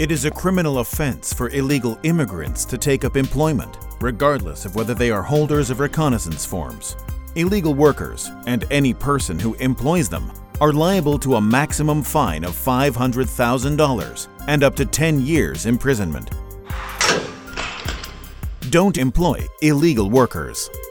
It is a criminal offense for illegal immigrants to take up employment, regardless of whether they are holders of reconnaissance forms. Illegal workers, and any person who employs them, are liable to a maximum fine of $500,000 and up to 10 years imprisonment. Don't employ illegal workers.